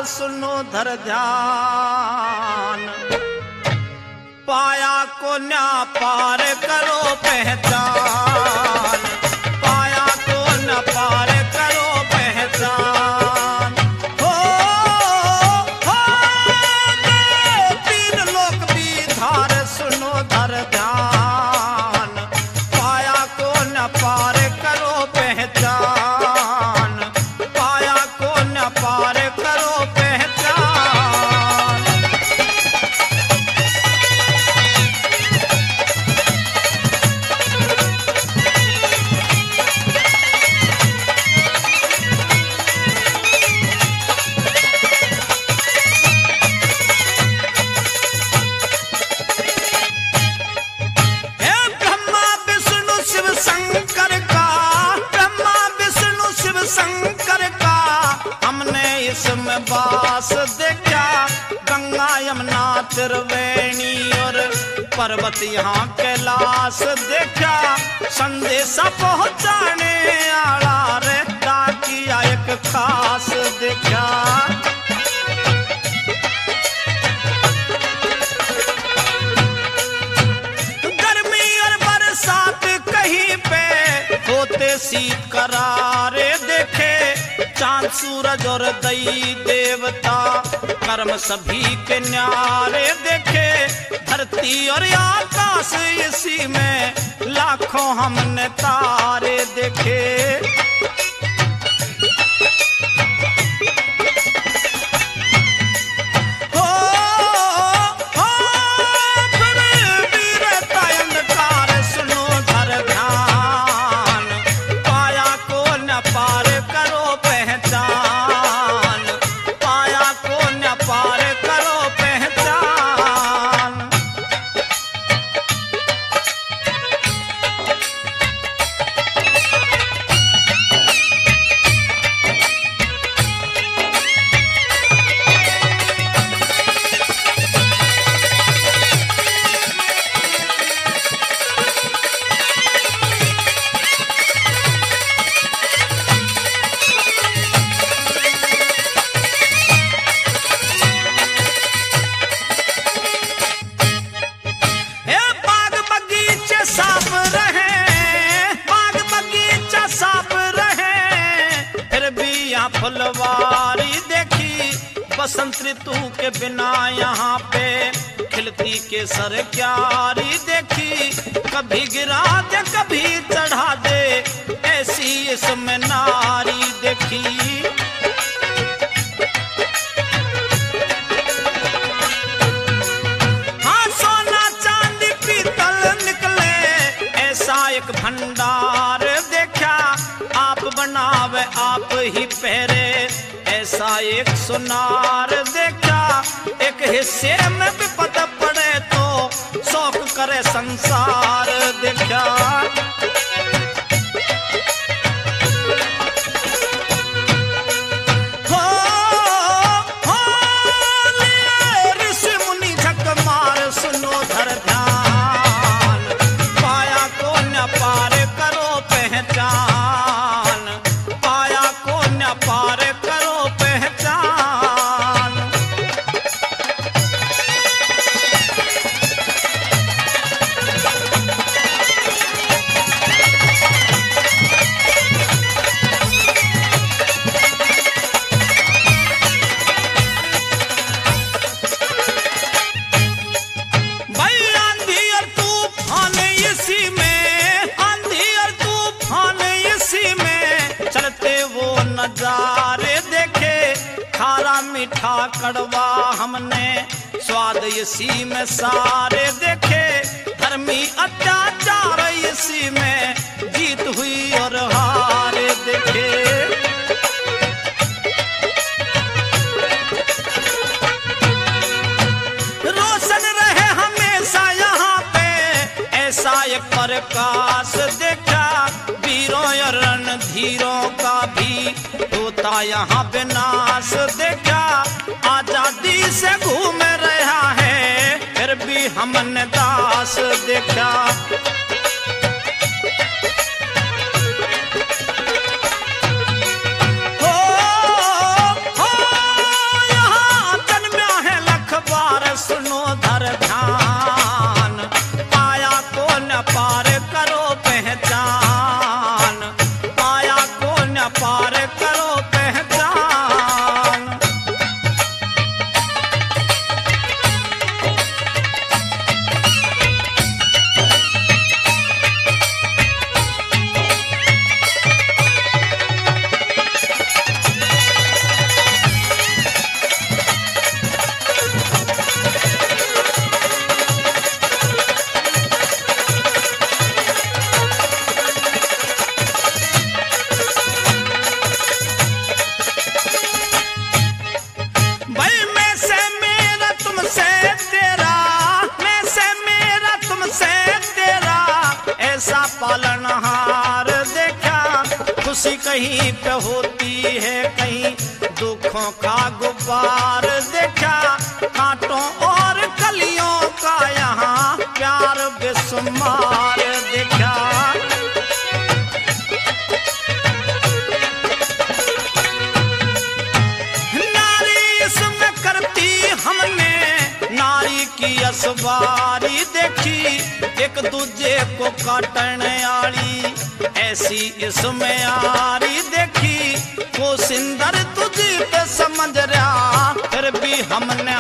सुनो धर ध्यान, पाया को न्या पार करो पहचान, पाया को न पार करो पहचान। हो तीन लोक भी धार सुनो धर ध्यान, पाया को न पार करो पहचान, पाया को न पार करो पहचान। इसमें बास देखा गंगा यमुना त्रिवेणी और पर्वत यहाँ कैलाश देखा, संदेशा पहुँचाने आला रहता किया एक खास देखा। गर्मी और बरसात कहीं पे होते शीत करारे देखे, चांद सूरज और दई देवता कर्म सभी के न्यारे देखे, धरती और आकाश इसी में लाखों हमने तारे देखे। फिर भी रहता अंधकार सुनो धर ध्यान, पाया को न पार करो पहचान, पाया को न पार करो पहचान। फुलवारी देखी बसंत ऋतु के बिना यहाँ पे खिलती केसर क्यारी देखी, कभी गिरा दे कभी चढ़ा दे ऐसी इसमें नारी देखी। हाँ सोना चांदी पीतल निकले ऐसा एक भंडार देखा, आप बनावे आप ही पहरे ऐसा एक सुनार देखा, एक हिस्से में विपद पड़े तो शौक करे संसार देखा। ऋषि मुनि झक मार सुनो धर ध्यान, पाया को न पार करो पहचान, पाया को न पार करो पहचान। भाई आंधी और तूफान इसी में, आंधी और तूफान इसी में चलते वो नजारे देखे, खारा मीठा कड़वा हमने स्वाद इसी में सारे देखे, धर्मी अत्याचार इसी में जीत हुई और हार देखे। रोशन रहे हमेशा यहाँ पे ऐसा एक प्रकाश देखा, वीरों और रणधीरों का भी होता यहाँ विनाश देखा, आजादी से घूम रहा है फिर भी हमने दास देखा। हो से तेरा ऐसा पालनहार देखा। खुशी कहीं पे होती है कहीं दुखों का गुब्बार देखा। कांटों और कलियों का यहाँ प्यार बेशुमार देखा। नारी इसमें करती हमने नारी की असवारी देखी। एक दूजे को काटने आली ऐसी इसमें यारी देखी। वो सिंदर तुझी पे समझ रहा फिर भी हमने